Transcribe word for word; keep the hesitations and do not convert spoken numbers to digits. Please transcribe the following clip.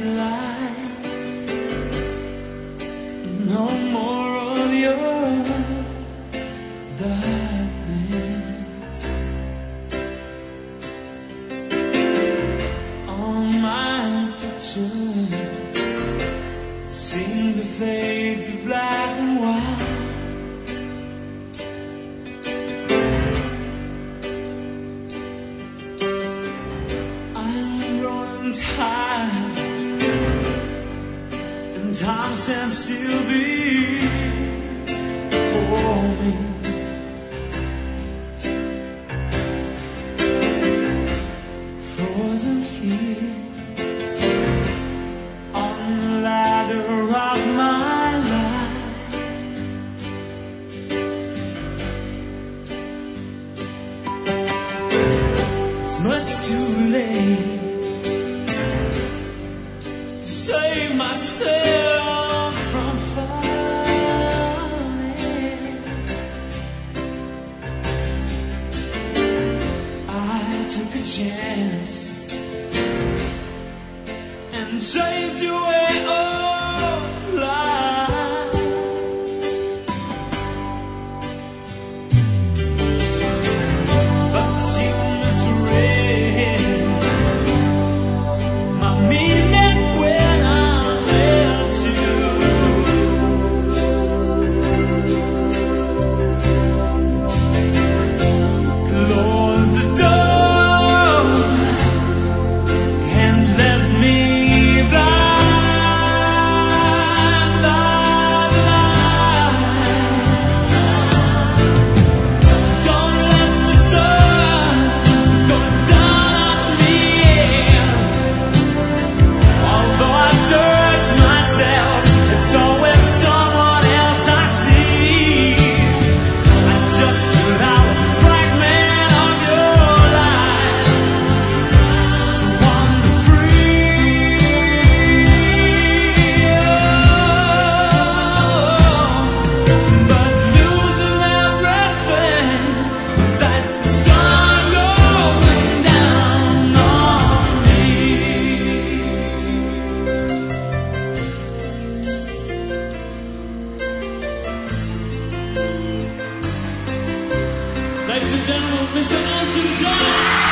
light, no more of your darkness. All my pictures seem to fade to black and white. Tired, and time stands still before me. Frozen here on the ladder of my life. It's much too late save myself from falling. I took a chance and chased away all lies. But you misread my meaning when I met you. Close the door and left me blind, blind, blind. Don't let the sun go down on me. Although I search myself, it's always someone else I see. I just took out a fragment of your life to wander free. But losing everything was like the sun going down on me. Ladies and gentlemen, Mister Elton John.